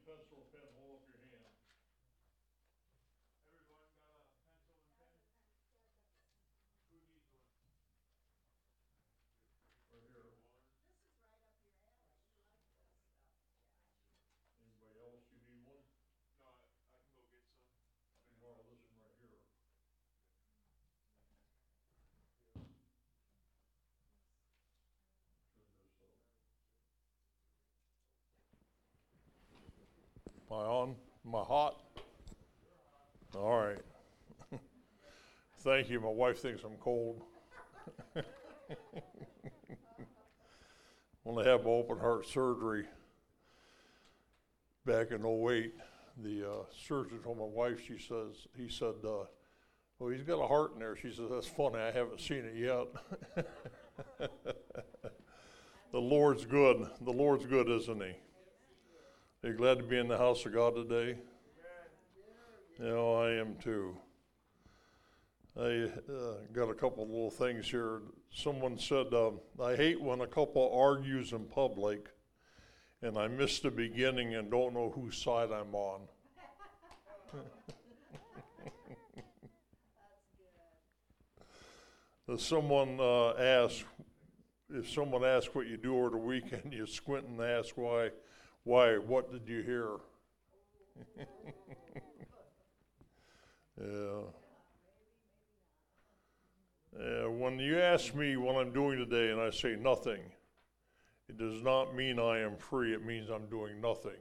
pencil and pen, hold up your hand. Everyone got a pencil and pen? Who needs one? Right here. This is right up your alley. You like this stuff. Anybody else, you need one? No, I can go get some. I can borrow this one right here. Am I on? Am I hot? All right. Thank you. My wife thinks I'm cold. When I had my open heart surgery back in '08, the surgeon told my wife, he said, well, he's got a heart in there. She said, that's funny. I haven't seen it yet. The Lord's good. The Lord's good, isn't he? Are you glad to be in the house of God today? You know, I am too. I got a couple of little things here. Someone said, I hate when a couple argues in public and I miss the beginning and don't know whose side I'm on. If someone asks what you do over the weekend, you squint and ask why, what did you hear? Yeah. When you ask me what I'm doing today and I say nothing, it does not mean I am free, it means I'm doing nothing.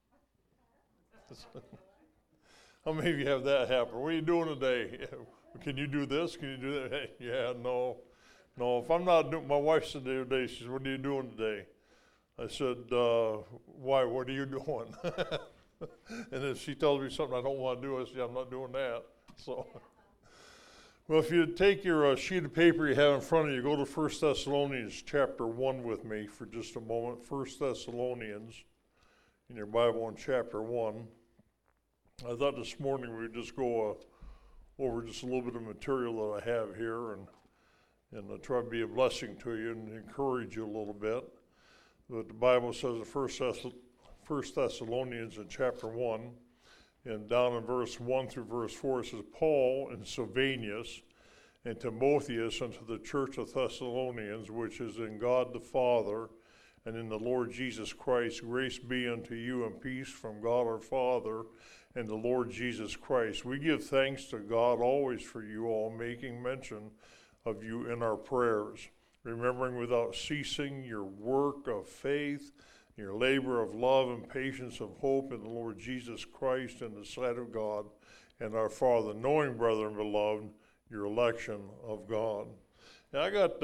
How many of you have that happen? What are you doing today? Can you do this? Can you do that? Hey, yeah, no. If I'm not doing, my wife said the other day, she said, what are you doing today? I said, why, what are you doing? And if she tells me something I don't want to do, I say, I'm not doing that. So, well, if you take your sheet of paper you have in front of you, go to 1 Thessalonians chapter 1 with me for just a moment. 1 Thessalonians in your Bible in chapter 1. I thought this morning we would just go over just a little bit of material that I have here and try to be a blessing to you and encourage you a little bit. But the Bible says in 1 Thessalonians in chapter 1, and down in verse 1 through verse 4, it says, Paul and Silvanus and Timotheus unto the church of Thessalonians, which is in God the Father and in the Lord Jesus Christ, grace be unto you and peace from God our Father and the Lord Jesus Christ. We give thanks to God always for you all, making mention of you in our prayers, remembering without ceasing your work of faith, your labor of love and patience of hope in the Lord Jesus Christ in the sight of God and our Father, knowing, brethren beloved, your election of God. And I got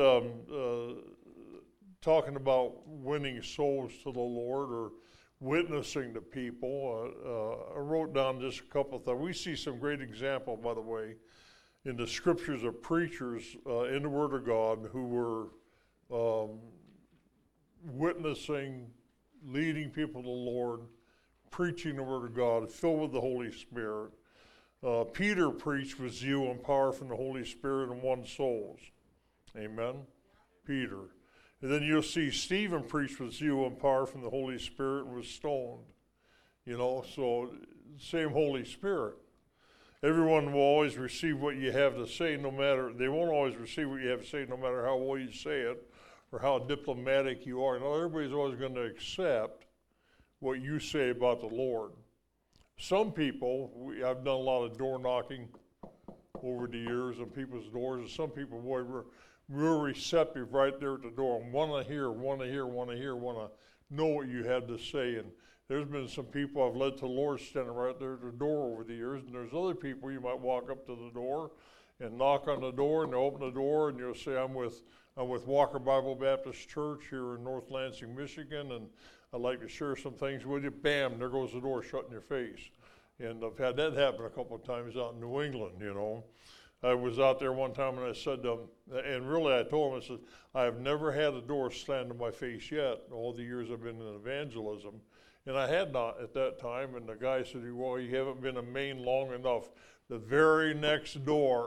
talking about winning souls to the Lord or witnessing to people. I wrote down just a couple of things. We see some great example, by the way, in the scriptures of preachers in the Word of God who were witnessing, leading people to the Lord, preaching the Word of God, filled with the Holy Spirit. Peter preached with zeal and power from the Holy Spirit and won souls. Amen? Peter. And then you'll see Stephen preached with zeal and power from the Holy Spirit and was stoned. You know, so same Holy Spirit. Everyone will always receive what you have to say, they won't always receive what you have to say no matter how well you say it or how diplomatic you are. Not everybody's always going to accept what you say about the Lord. Some people, I've done a lot of door knocking over the years on people's doors, and some people, boy, were real receptive right there at the door and want to know what you had to say. And there's been some people I've led to the Lord standing right there at the door over the years, and there's other people you might walk up to the door and knock on the door, and they'll open the door, and you'll say, I'm with Walker Bible Baptist Church here in North Lansing, Michigan, and I'd like to share some things with you. Bam, there goes the door shut in your face. And I've had that happen a couple of times out in New England, you know. I was out there one time and I said, and really I told him, I said, I have never had a door slammed in my face yet, all the years I've been in evangelism. And I had not at that time, and the guy said, well, you haven't been in Maine long enough. The very next door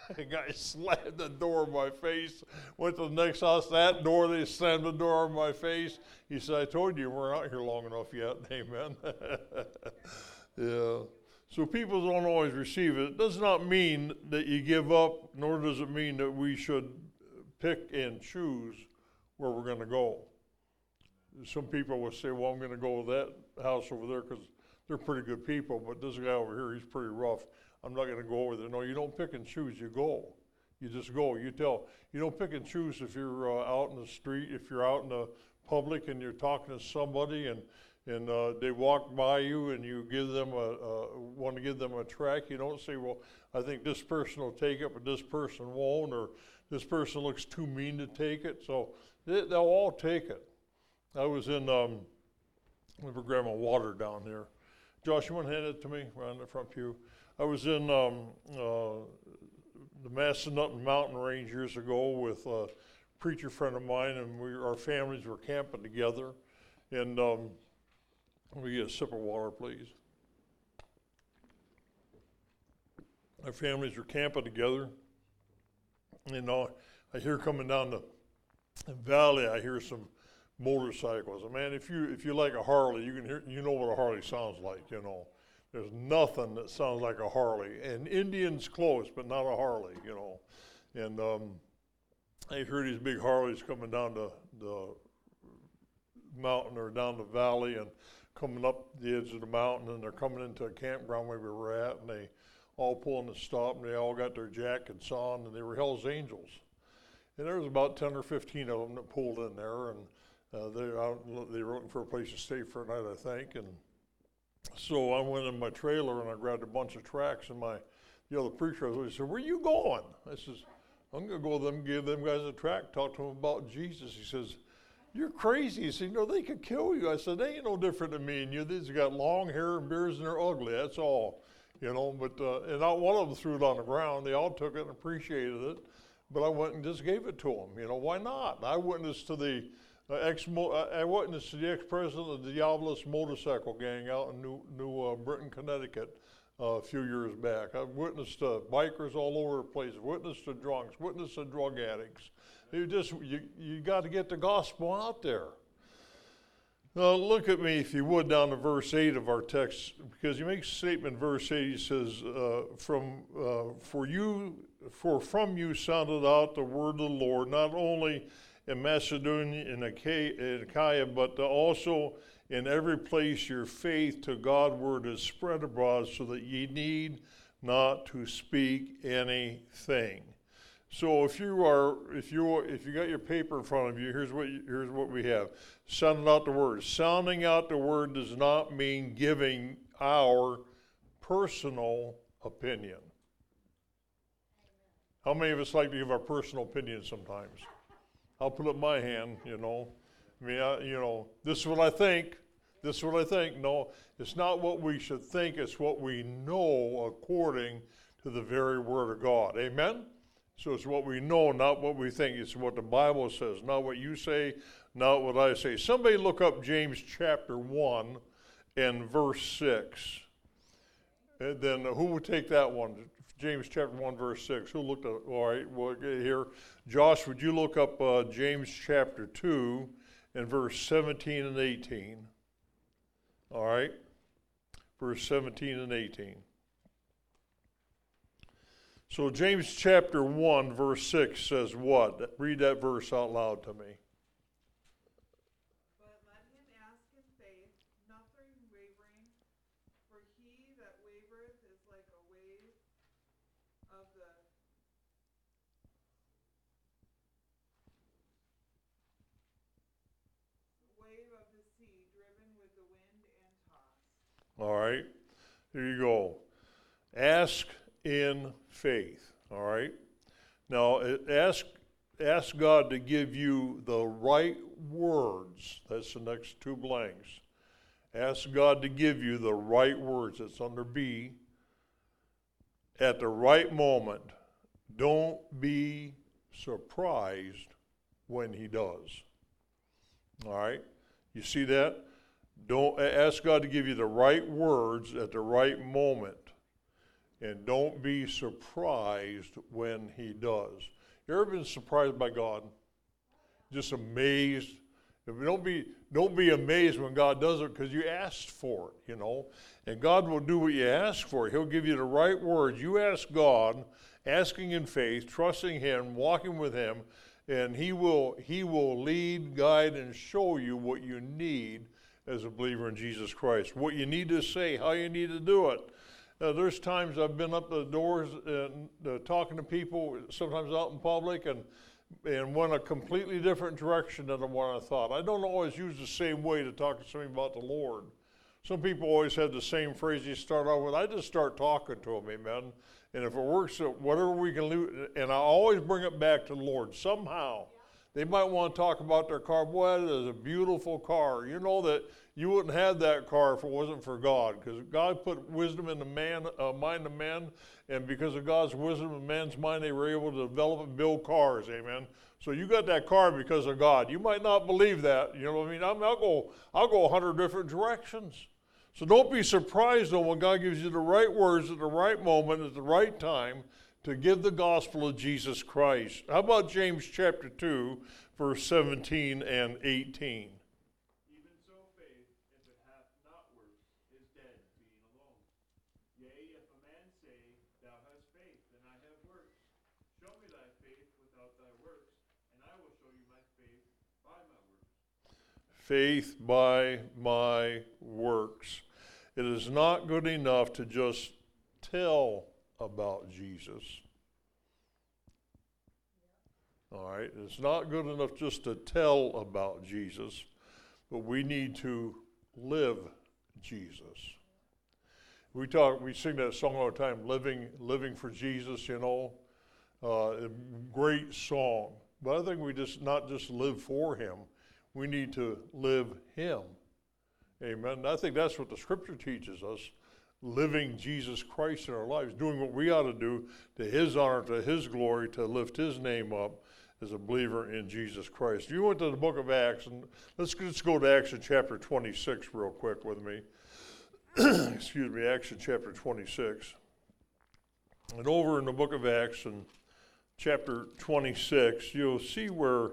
The guy slammed the door in my face. Went to the next house, that door, they slammed the door in my face. He said, I told you we're out here long enough yet. Amen. Yeah. So people don't always receive it. It does not mean that you give up, nor does it mean that we should pick and choose where we're going to go. Some people will say, well, I'm going to go to that house over there because they're pretty good people, but this guy over here, he's pretty rough. I'm not going to go over there. No, you don't pick and choose. You go. You just go. You tell. You don't pick and choose if you're out in the street, if you're out in the public and you're talking to somebody and they walk by you and you give them want to give them a tract. You don't say, well, I think this person will take it, but this person won't, or this person looks too mean to take it. So they'll all take it. I was in, let me grab my water down here. Josh, you want to hand it to me around the front pew? I was in the Massanutten Mountain Range years ago with a preacher friend of mine, and our families were camping together. And let me get a sip of water, please. Our families were camping together. And I hear coming down the valley, I hear some motorcycles. And man, if you like a Harley, you know what a Harley sounds like, you know. There's nothing that sounds like a Harley. And Indian's close, but not a Harley, you know. And I hear these big Harleys coming down the mountain or down the valley and coming up the edge of the mountain, and they're coming into a campground where we were at, and they all pulling to stop, and they all got their jackets on, and they were Hell's Angels. And there was about 10 or 15 of them that pulled in there, and they were looking for a place to stay for a night, I think. And so I went in my trailer and I grabbed a bunch of tracts, and the other preacher was with me, said, where you going? I says, I'm going to go with them, give them guys a tract, talk to them about Jesus. He says, you're crazy. He said, you know, they could kill you. I said, they ain't no different than me and you. These got long hair and beards and they're ugly. That's all, you know. But and not one of them threw it on the ground. They all took it and appreciated it. But I went and just gave it to them. You know, why not? I witnessed to the ex-president of the Diabolus motorcycle gang out in New Britain, Connecticut, a few years back. I've witnessed bikers all over the place. Witnessed to drunks. Witnessed to drug addicts. You got to get the gospel out there. Now look at me, if you would, down to verse 8 of our text, because he makes a statement in verse 8. He says, for from you sounded out the word of the Lord, not only in Macedonia and Achaia, but also in every place your faith to God's word is spread abroad, so that ye need not to speak anything. So if you got your paper in front of you, here's what we have. Sounding out the word. Sounding out the word does not mean giving our personal opinion. How many of us like to give our personal opinion sometimes? I'll put up my hand, you know. I mean, this is what I think. This is what I think. No, it's not what we should think. It's what we know according to the very word of God. Amen? So it's what we know, not what we think. It's what the Bible says, not what you say, not what I say. Somebody look up James chapter 1 and verse 6. And then who would take that one? James chapter 1, verse 6. Who looked at it? All right, well, here. Josh, would you look up James chapter 2 and verse 17 and 18? All right. Verse 17 and 18. So James chapter 1, verse 6 says what? Read that verse out loud to me. But let him ask in faith, nothing wavering, for he that wavereth is like a wave of the sea, driven with the wind and tossed. All right. There you go. Ask in faith. All right. Now, ask God to give you the right words. That's the next two blanks. Ask God to give you the right words. It's under B. At the right moment. Don't be surprised when he does. All right. You see that? Don't ask God to give you the right words at the right moment. and don't be surprised when he does. You ever been surprised by God? Just amazed? If you don't be amazed when God does it, because you asked for it, you know. And God will do what you ask for. He'll give you the right words. You ask God, asking in faith, trusting him, walking with him, and he will lead, guide, and show you what you need as a believer in Jesus Christ. What you need to say, how you need to do it. There's times I've been up the doors talking to people, sometimes out in public, and went a completely different direction than the one I thought. I don't always use the same way to talk to somebody about the Lord. Some people always have the same phrase you start out with. I just start talking to them, amen. And if it works, whatever we can do, and I always bring it back to the Lord somehow. They might want to talk about their car. Boy, it is a beautiful car. You know that you wouldn't have that car if it wasn't for God, because God put wisdom in the mind of man, and because of God's wisdom in man's mind, they were able to develop and build cars, amen. So you got that car because of God. You might not believe that, you know what I mean? I'll go 100 different directions. So don't be surprised though when God gives you the right words at the right moment, at the right time, to give the gospel of Jesus Christ. How about James chapter 2, verse 17 and 18? Even so faith, if it hath not works, is dead, being alone. Yea, if a man say, Thou hast faith, then I have works. Show me thy faith without thy works, and I will show you my faith by my works. Faith by my works. It is not good enough to just tell about Jesus. All right, it's not good enough just to tell about Jesus, but we need to live Jesus. We sing that song all the time, living for Jesus, you know. A great song. But I think we not just live for him, we need to live him. Amen. I think that's what the scripture teaches us. Living Jesus Christ in our lives, doing what we ought to do to his honor, to his glory, to lift his name up as a believer in Jesus Christ. You went to the book of Acts, and let's go to Acts chapter 26 real quick with me. Excuse me, Acts chapter 26. And over in the book of Acts in chapter 26, you'll see where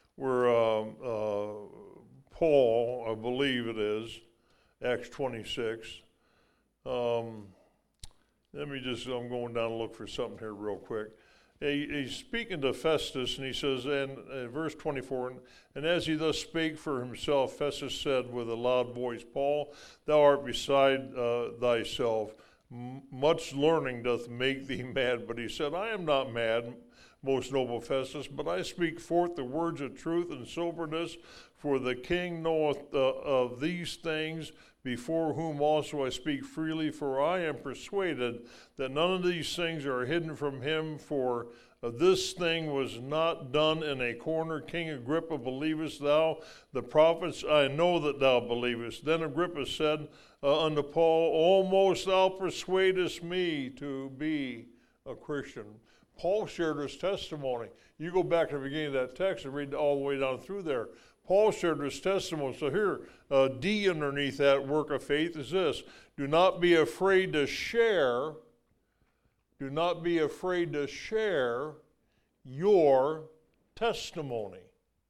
Paul, I believe it is, Acts 26. I'm going down to look for something here real quick. He's speaking to Festus, and he says, in verse 24, and as he thus spake for himself, Festus said with a loud voice, Paul, thou art beside thyself. Much learning doth make thee mad. But he said, I am not mad, most noble Festus, but I speak forth the words of truth and soberness, for the king knoweth of these things, before whom also I speak freely, for I am persuaded that none of these things are hidden from him, for this thing was not done in a corner. King Agrippa, believest thou the prophets? I know that thou believest. Then Agrippa said unto Paul, almost thou persuadest me to be a Christian. Paul shared his testimony. You go back to the beginning of that text and read all the way down through there. Paul shared his testimony. So here, D underneath that work of faith is this. Do not be afraid to share. Do not be afraid to share your testimony.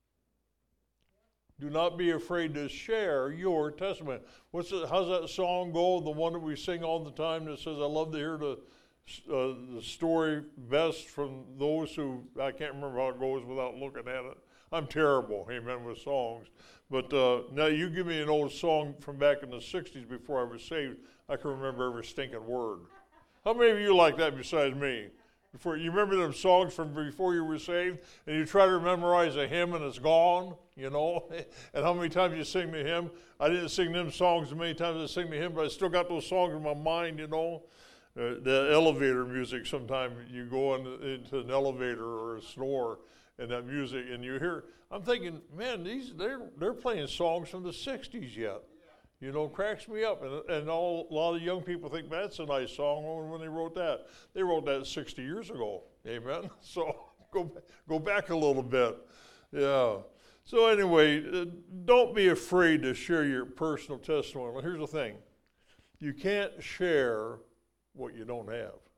Do not be afraid to share your testimony. How's that song go? The one that we sing all the time that says, I love to hear the story best from those who, I can't remember how it goes without looking at it. I'm terrible, amen, with songs. But now you give me an old song from back in the 60s before I was saved, I can remember every stinking word. How many of you like that besides me? You remember them songs from before you were saved, and you try to memorize a hymn and it's gone, you know? And how many times you sing the hymn? I didn't sing them songs as many times as I sing the hymn, but I still got those songs in my mind, you know? The elevator music, sometimes you go into an elevator or a store, and that music, and you hear, I'm thinking, man, they're playing songs from the 60s yet. You know, cracks me up. And a lot of young people think that's a nice song when they wrote that. They wrote that 60 years ago. Amen? So go back a little bit. Yeah. So anyway, don't be afraid to share your personal testimony. Well, here's the thing. You can't share what you don't have.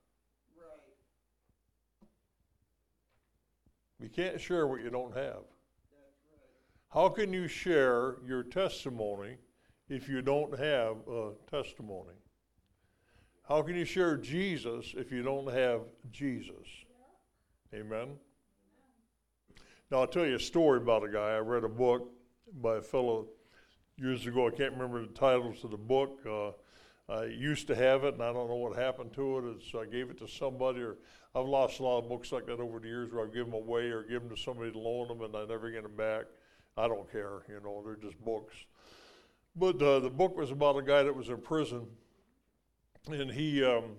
You can't share what you don't have. How can you share your testimony if you don't have a testimony? How can you share Jesus if you don't have Jesus? Amen? Now, I'll tell you a story about a guy. I read a book by a fellow years ago. I can't remember the titles of the book. I used to have it, and I don't know what happened to it. I gave it to somebody, or I've lost a lot of books like that over the years where I give them away or give them to somebody to loan them, and I never get them back. I don't care, they're just books. But the book was about a guy that was in prison, and he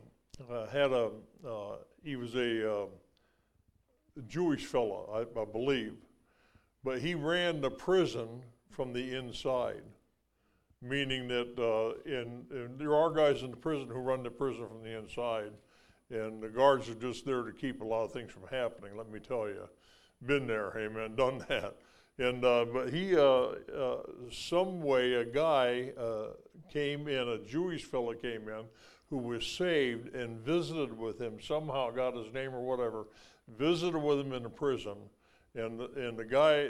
he was a Jewish fellow, I believe, but he ran the prison from the inside, meaning that there are guys in the prison who run the prison from the inside, and the guards are just there to keep a lot of things from happening, let me tell you. Been there, amen, done that. And but he, some way, a guy came in, a Jewish fellow came in, who was saved and visited with him, somehow got his name or whatever, visited with him in the prison, and the guy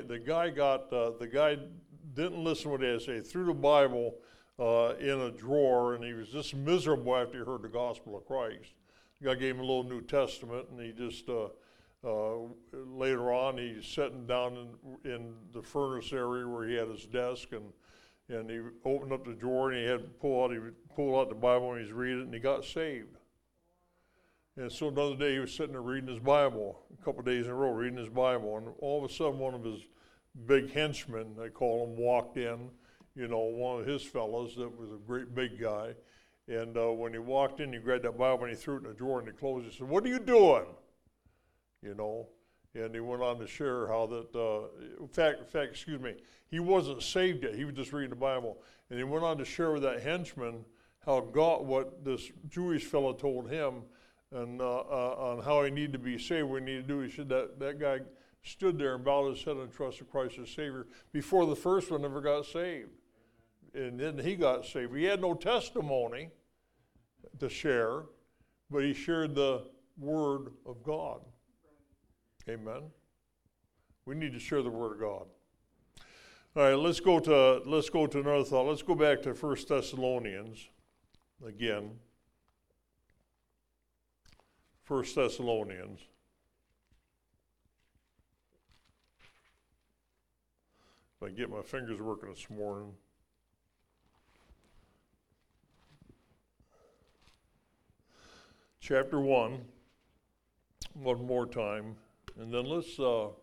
didn't listen to what he had to say, threw the Bible in a drawer, and he was just miserable after he heard the gospel of Christ. The guy gave him a little New Testament, and he just later on, he's sitting down in the furnace area where he had his desk, and he opened up the drawer, and he would pull out the Bible, and he's reading it, and he got saved. And so another day, he was sitting there reading his Bible, a couple of days in a row, reading his Bible, and all of a sudden, one of his big henchmen, they call him, walked in, one of his fellows that was a great big guy, and when he walked in, he grabbed that Bible, and he threw it in the drawer, and he closed it. He said, "What are you doing?" And he went on to share how that, in fact, excuse me, he wasn't saved yet. He was just reading the Bible. And he went on to share with that henchman how God, what this Jewish fellow told him, and on how he needed to be saved, what he needed to do. He said that guy stood there and bowed his head and trusted Christ as Savior before the first one ever got saved. And then he got saved. He had no testimony to share, but he shared the Word of God. Amen. We need to share the Word of God. All right, let's go to another thought. Let's go back to 1 Thessalonians again. 1 Thessalonians. If I can get my fingers working this morning. Chapter 1, one more time. And then let's look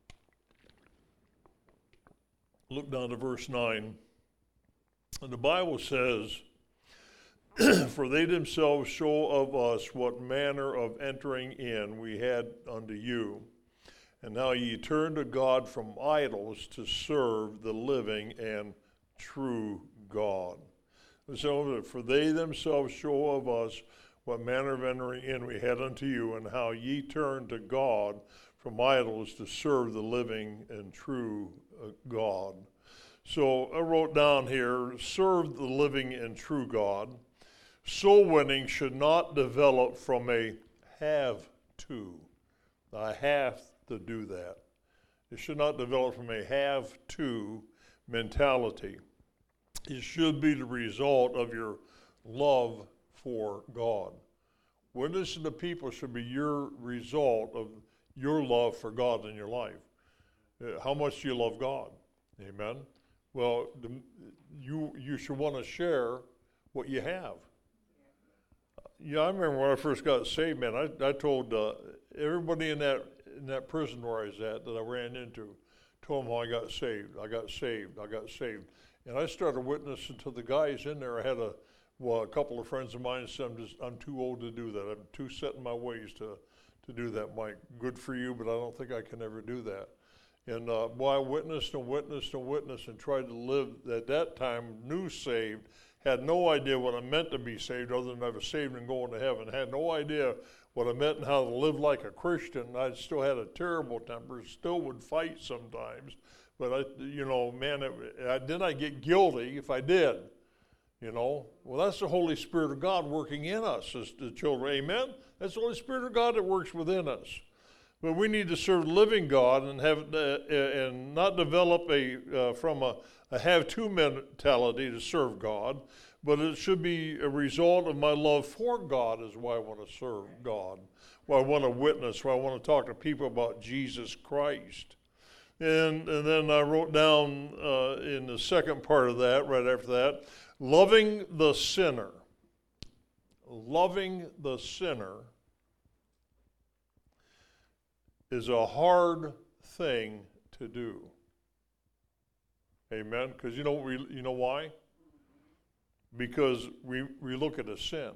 down to verse 9. And the Bible says, "For they themselves show of us what manner of entering in we had unto you, and how ye turned to God from idols to serve the living and true God." So, for they themselves show of us what manner of entering in we had unto you, and how ye turned to God from idols to serve the living and true God. So I wrote down here, serve the living and true God. Soul winning should not develop from a have to. I have to do that. It should not develop from a have to mentality. It should be the result of your love for God. Witnessing to people should be your result of your love for God in your life. How much do you love God? Amen. Well, you should want to share what you have. Yeah, I remember when I first got saved, man. I told everybody in that prison where I was at that I ran into, told them how I got saved. I got saved. And I started witnessing to the guys in there. I had a couple of friends of mine said, I'm too old to do that. I'm too set in my ways to do that, Mike. Good for you, but I don't think I can ever do that. And I witnessed and tried to live at that time, new saved, had no idea what it meant to be saved other than I was saved and going to heaven. Had no idea what it meant and how to live like a Christian. I still had a terrible temper, still would fight sometimes. But then I get guilty if I did. Well, that's the Holy Spirit of God working in us as the children. Amen? That's the Holy Spirit of God that works within us. But we need to serve the living God and have and not develop from a have-to mentality to serve God, but it should be a result of my love for God is why I want to serve God, why I want to witness, why I want to talk to people about Jesus Christ. And then I wrote down in the second part of that, right after that, loving the sinner. Loving the sinner is a hard thing to do. Amen? Because you know why? Because we look at a sin.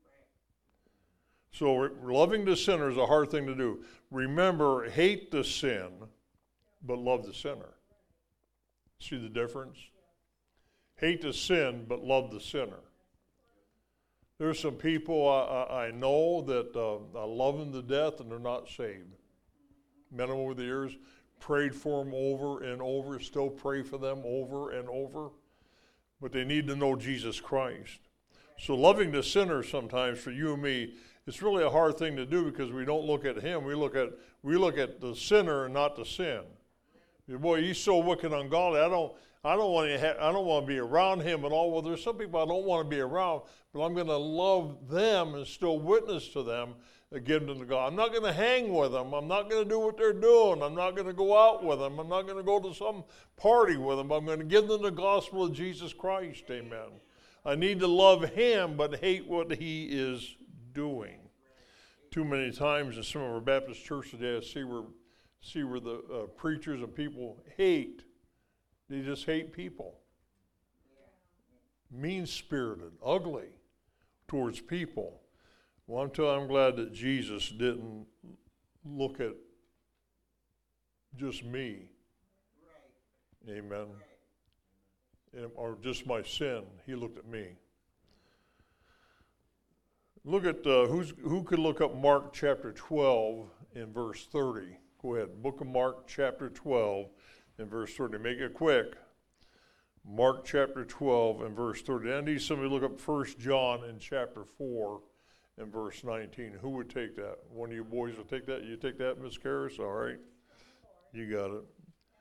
So loving the sinner is a hard thing to do. Remember, hate the sin, but love the sinner. See the difference? Hate the sin, but love the sinner. There's some people I know that I love them to death and they're not saved. Met them over the years, prayed for them over and over, still pray for them over and over. But they need to know Jesus Christ. So loving the sinner sometimes for you and me, it's really a hard thing to do because we don't look at him. We look at the sinner and not the sin. Boy, he's so wicked and ungodly. I don't want to be around him at all. Well, there's some people I don't want to be around, but I'm going to love them and still witness to them and give them to God. I'm not going to hang with them. I'm not going to do what they're doing. I'm not going to go out with them. I'm not going to go to some party with them. I'm going to give them the gospel of Jesus Christ. Amen. I need to love him, but hate what he is doing. Too many times in some of our Baptist churches today, I see where the preachers and people hate. They just hate people. Mean-spirited, ugly towards people. Well, I'm glad that Jesus didn't look at just me. Right. Amen. Right. Or just my sin. He looked at me. Look at who could look up Mark chapter 12 in verse 30. Go ahead. Book of Mark chapter 12 and verse 30. Make it quick. Mark chapter 12 and verse 30. I need somebody to look up 1 John in chapter 4 and verse 19. Who would take that? One of you boys will take that? You take that, Miss Karras? All right. You got it.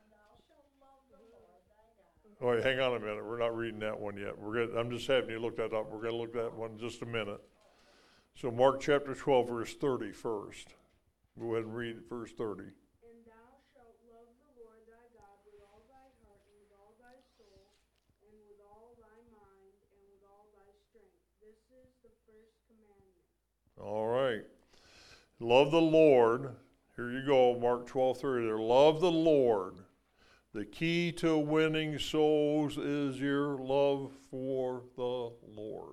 All right, hang on a minute. We're not reading that one yet. I'm just having you look that up. We're going to look at that one in just a minute. So Mark chapter 12, verse 30 first. Go ahead and read verse 30. And thou shalt love the Lord thy God with all thy heart, and with all thy soul, and with all thy mind, and with all thy strength. This is the first commandment. All right. Love the Lord. Here you go, Mark 12:30 there. Love the Lord. The key to winning souls is your love for the Lord.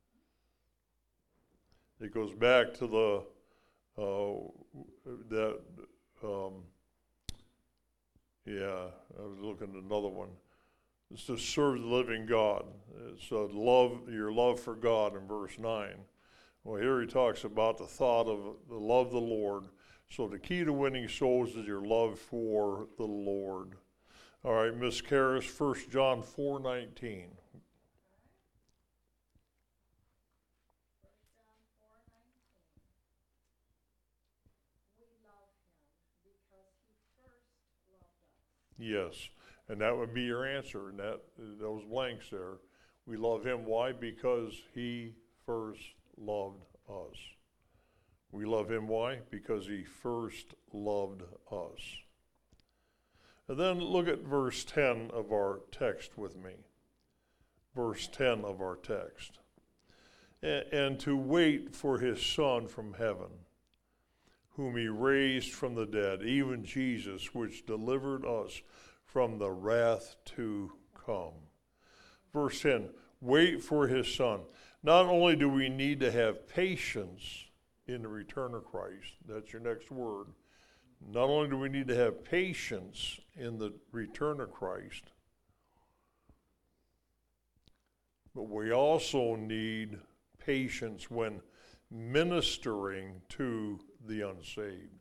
It goes back to I was looking at another one. It's to serve the living God. It's your love for God in verse 9. Well, here he talks about the thought of the love of the Lord. So the key to winning souls is your love for the Lord. All right, Miss Karras, 1 John 4:19. Yes, and that would be your answer, and those blanks there. We love him. Why? Because he first loved us. We love him. Why? Because he first loved us. And then look at verse 10 of our text with me. Verse 10 of our text. And to wait for his Son from heaven, whom he raised from the dead, even Jesus, which delivered us from the wrath to come. Verse 10, wait for his Son. Not only do we need to have patience in the return of Christ, that's your next word. Not only do we need to have patience in the return of Christ, but we also need patience when ministering to the unsaved.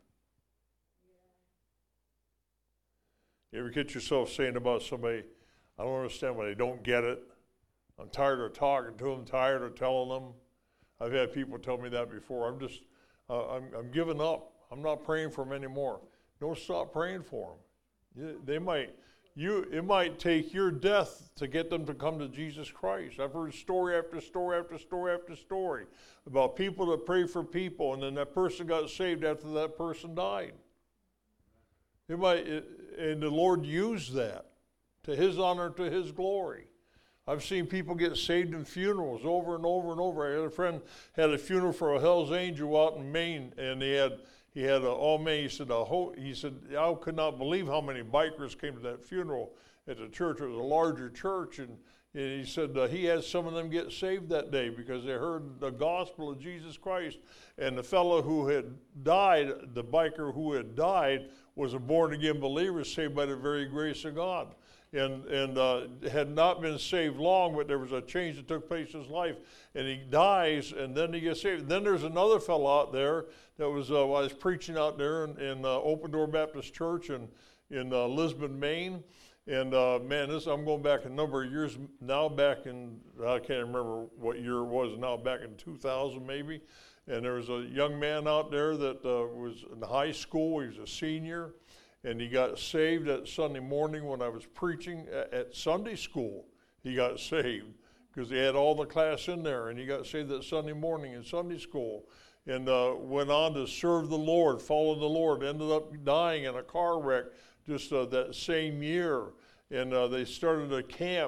You ever get yourself saying about somebody, I don't understand why they don't get it. I'm tired of talking to them, tired of telling them. I've had people tell me that before. I'm giving up. I'm not praying for them anymore. Don't stop praying for them. It might take your death to get them to come to Jesus Christ. I've heard story after story after story after story about people that pray for people, and then that person got saved after that person died. And the Lord used that to His honor, to His glory. I've seen people get saved in funerals over and over and over. I had a friend had a funeral for a Hell's Angel out in Maine, and he had all Maine. He said, I could not believe how many bikers came to that funeral at the church. It was a larger church, and he said he had some of them get saved that day because they heard the gospel of Jesus Christ. And the fellow who had died, the biker who had died, was a born-again believer saved by the very grace of God. And had not been saved long, but there was a change that took place in his life. And he dies, and then he gets saved. And then there's another fellow out there that was, I was preaching out there in Open Door Baptist Church in Lisbon, Maine. And man, I'm going back a number of years now, back in, I can't remember what year it was now, back in 2000 maybe. And there was a young man out there that was in high school. He was a senior. And he got saved that Sunday morning when I was preaching at Sunday school. He got saved because he had all the class in there, and he got saved that Sunday morning in Sunday school, and went on to serve the Lord, follow the Lord, ended up dying in a car wreck just that same year. And they started a camp.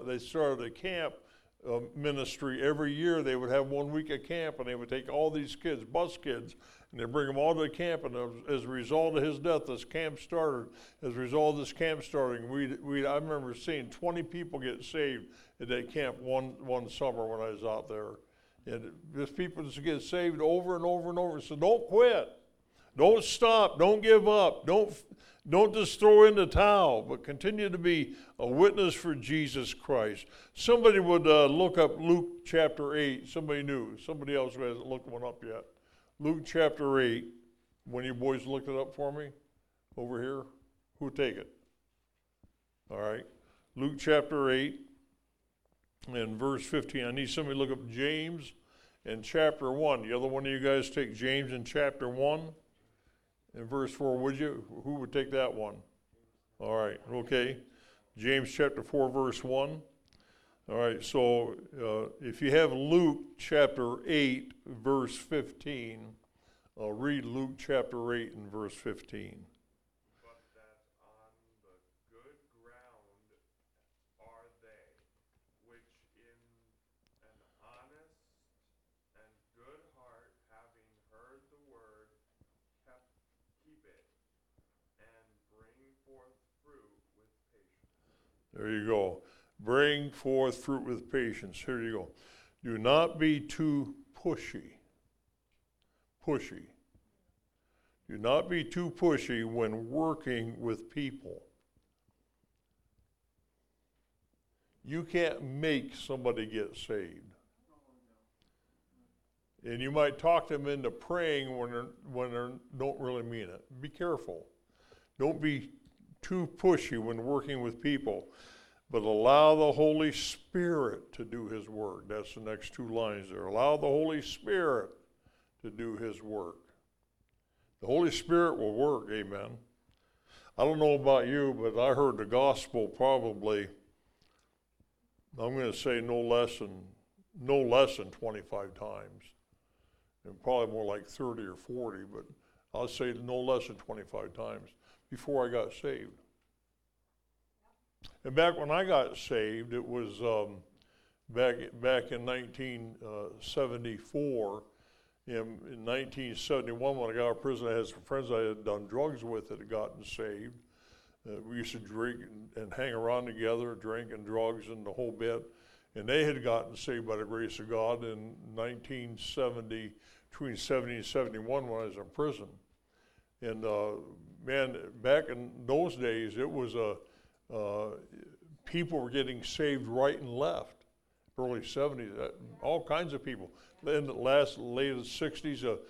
Ministry every year. They would have 1 week of camp, and they would take all these kids, bus kids, and they bring them all to the camp. And as a result of his death, this camp started. As a result of this camp starting, I remember seeing 20 people get saved at that camp one summer when I was out there. And just people just get saved over and over and over. So don't quit, don't stop, don't give up, don't just throw in the towel, but continue to be a witness for Jesus Christ. Somebody would look up Luke chapter 8. Somebody knew. Somebody else who hasn't looked one up yet. Luke chapter 8. When you boys looked it up for me over here, who'll take it? All right. Luke chapter 8 and verse 15. I need somebody to look up James and chapter 1. The other one of you guys take James in chapter 1. In verse 4, would you? Who would take that one? All right, okay. James chapter 4, verse 1. All right, so if you have Luke chapter 8, verse 15, I'll read Luke chapter 8 and verse 15. But that on the good ground are they, which in an honest and good heart, having heard the word, keep it, and bring forth fruit with patience. There you go. Bring forth fruit with patience. Here you go. Do not be too pushy. Do not be too pushy when working with people. You can't make somebody get saved. And you might talk them into praying when they don't really mean it. Be careful. Don't be too pushy when working with people, but allow the Holy Spirit to do His work. That's the next two lines there. Allow the Holy Spirit to do His work. The Holy Spirit will work, amen. I don't know about you, but I heard the gospel probably, I'm going to say no less than 25 times. And probably more like 30 or 40, but I'll say no less than 25 times before I got saved. And back when I got saved, it was back in 1974. In 1971, when I got out of prison, I had some friends I had done drugs with that had gotten saved. We used to drink and hang around together, drink and drugs and the whole bit. And they had gotten saved by the grace of God in 1970, between 70 and 71 when I was in prison. And man, back in those days, it was people were getting saved right and left. Early 70s, all kinds of people. In the late 60s,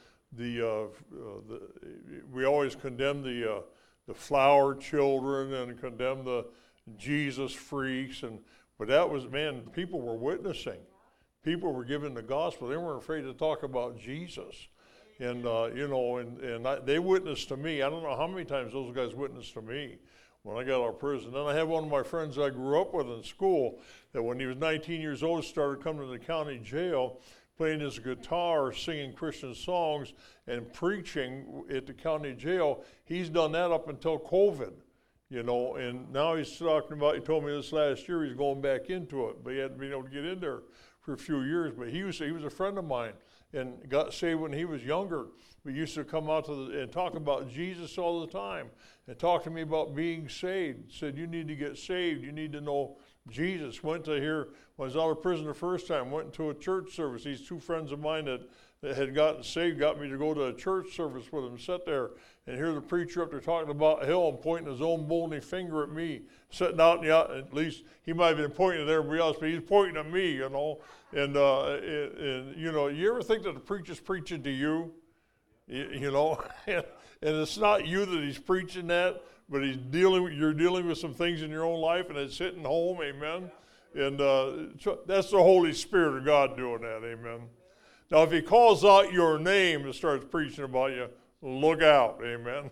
we always condemned the flower children and condemned the Jesus freaks, but that was, man, people were witnessing. People were giving the gospel. They weren't afraid to talk about Jesus. And, they witnessed to me. I don't know how many times those guys witnessed to me when I got out of prison. Then I had one of my friends I grew up with in school that when he was 19 years old started coming to the county jail, playing his guitar, singing Christian songs, and preaching at the county jail. He's done that up until COVID, and now he's talking about, he told me this last year, he's going back into it, but he hadn't been able to get in there for a few years. But he was a friend of mine and got saved when he was younger. We used to come out and talk about Jesus all the time and talk to me about being saved. Said, you need to get saved. You need to know Jesus. Went to here, when I was out of prison the first time, went to a church service. These two friends of mine that had gotten saved got me to go to a church service with them, sit there and hear the preacher up there talking about hell and pointing his own bony finger at me, sitting out in the, at least he might have been pointing at everybody else, but he's pointing at me, And you ever think that the preacher's preaching to you? And it's not you that he's preaching at, but you're dealing with some things in your own life, and it's hitting home, amen. And so that's the Holy Spirit of God doing that, amen. Now, if he calls out your name and starts preaching about you, look out, amen.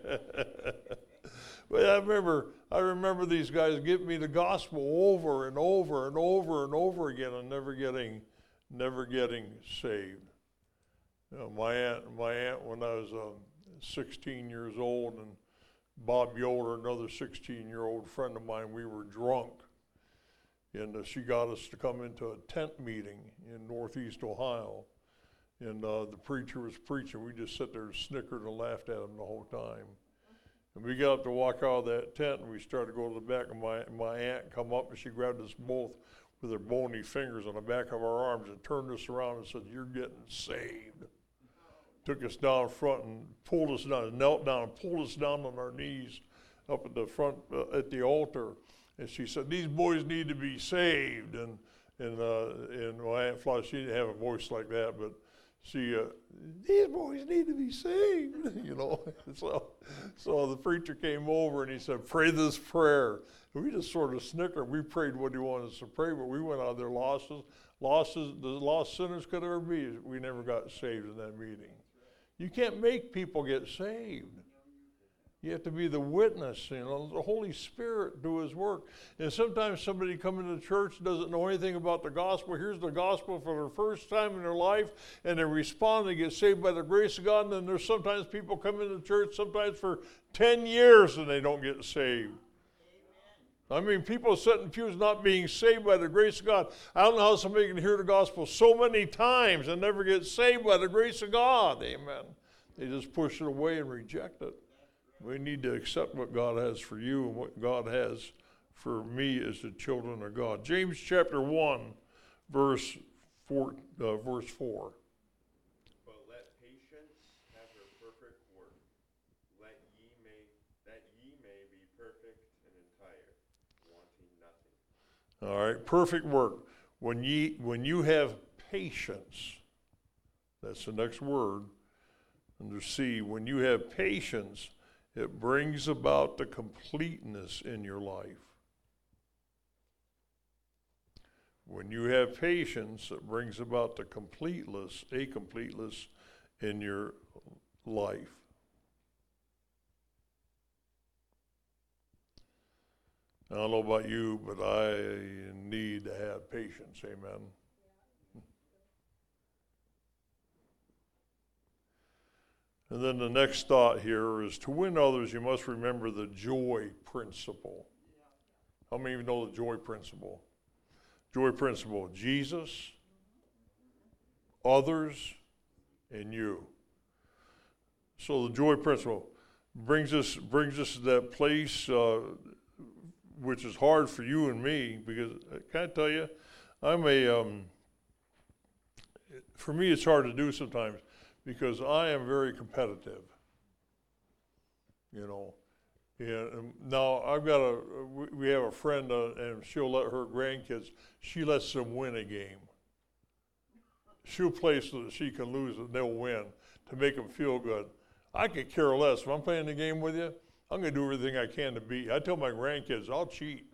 But I remember these guys giving me the gospel over and over and over and over again, and never getting saved. My aunt, when I was 16 years old, and Bob Yoder, another 16-year-old friend of mine, we were drunk. And she got us to come into a tent meeting in Northeast Ohio. And the preacher was preaching. We just sat there and snickered and laughed at him the whole time. And we got up to walk out of that tent, and we started to go to the back, and my aunt come up, and she grabbed us both with her bony fingers on the back of our arms and turned us around and said, you're getting saved. Took us down front and pulled us down, knelt down and pulled us down on our knees up at the front at the altar. And she said, these boys need to be saved. And my Aunt Fly, she didn't have a voice like that, but these boys need to be saved, So the preacher came over and he said, pray this prayer. And we just sort of snickered. We prayed what he wanted us to pray, but we went out there lost as the lost sinners could ever be. We never got saved in that meeting. You can't make people get saved. You have to be the witness, the Holy Spirit do his work. And sometimes somebody coming to church doesn't know anything about the gospel. Here's the gospel for the first time in their life, and they respond and get saved by the grace of God. And then there's sometimes people come into church sometimes for 10 years and they don't get saved. I mean, people sit in pews not being saved by the grace of God. I don't know how somebody can hear the gospel so many times and never get saved by the grace of God. Amen. They just push it away and reject it. We need to accept what God has for you and what God has for me as the children of God. James chapter 1, verse 4. But let patience have her perfect work, that ye may be perfect and entire, wanting nothing. All right, perfect work. When you have patience, that's the next word under C. When you have patience, it brings about the completeness in your life. When you have patience, it brings about the completeness in your life. I don't know about you, but I need to have patience. Amen. And then the next thought here is to win others, you must remember the joy principle. How many of you know the joy principle? Joy principle, Jesus, others, and you. So the joy principle brings us to that place which is hard for you and me, because can I tell you, for me it's hard to do sometimes, because I am very competitive, And now we have a friend, and she'll let her grandkids, she lets them win a game. She'll play so that she can lose and they'll win to make them feel good. I could care less. If I'm playing the game with you, I'm going to do everything I can to beat you. I tell my grandkids, I'll cheat.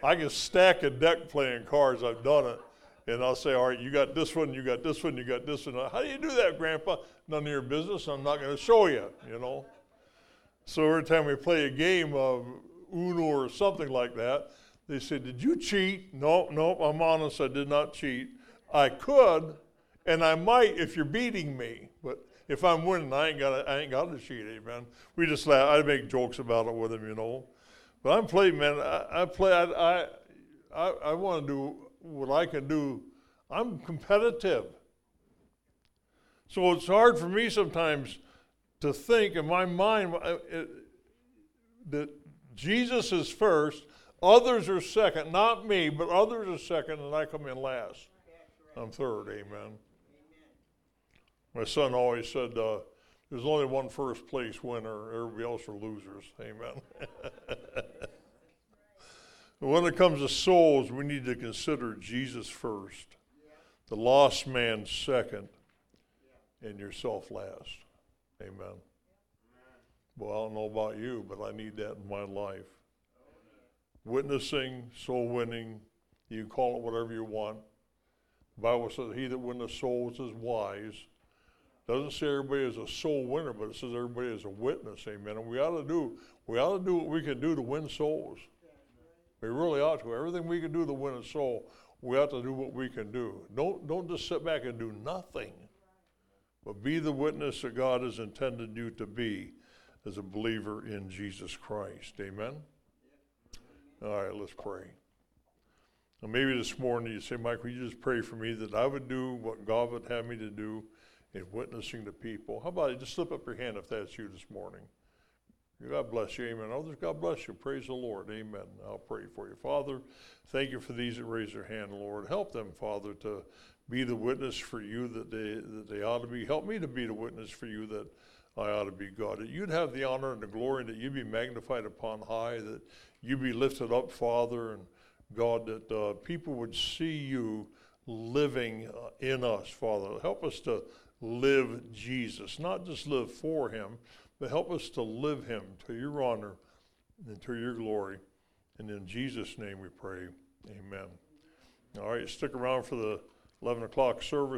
I can stack a deck playing cards. I've done it. And I'll say, all right, you got this one, you got this one, you got this one. How do you do that, Grandpa? None of your business. I'm not going to show you, you know. So every time we play a game of Uno or something like that, they say, did you cheat? No, I'm honest, I did not cheat. I could, and I might if you're beating me. But if I'm winning, I ain't got to cheat, amen. We just laugh. I make jokes about it with him, you know. But I'm playing, man. I want to do what I can do. I'm competitive. So it's hard for me sometimes to think in my mind that Jesus is first, others are second, not me, but others are second, and I come in last. I'm third, amen. My son always said, there's only one first place winner, everybody else are losers, amen. When it comes to souls, we need to consider Jesus first, the lost man second, and yourself last. Amen. Well, I don't know about you, but I need that in my life. Witnessing, soul winning, you can call it whatever you want. The Bible says he that winneth souls is wise. Doesn't say everybody is a soul winner, but it says everybody is a witness. Amen. And we ought to do what we can do to win souls. We really ought to. Everything we can do to win a soul, we ought to do what we can do. Don't just sit back and do nothing, but be the witness that God has intended you to be as a believer in Jesus Christ. Amen? All right, let's pray. And maybe this morning you say, Mike, will you just pray for me that I would do what God would have me to do in witnessing to people? How about you just slip up your hand if that's you this morning? God bless you, amen. Others, God bless you. Praise the Lord, amen. I'll pray for you. Father, thank you for these that raise their hand, Lord. Help them, Father, to be the witness for you that they ought to be. Help me to be the witness for you that I ought to be, God. That you'd have the honor and the glory, that you'd be magnified upon high, that you be lifted up, Father, and God, that people would see you living in us, Father. Help us to live Jesus, not just live for him, but help us to live him to your honor and to your glory. And in Jesus' name we pray, amen. All right, stick around for the 11 o'clock service.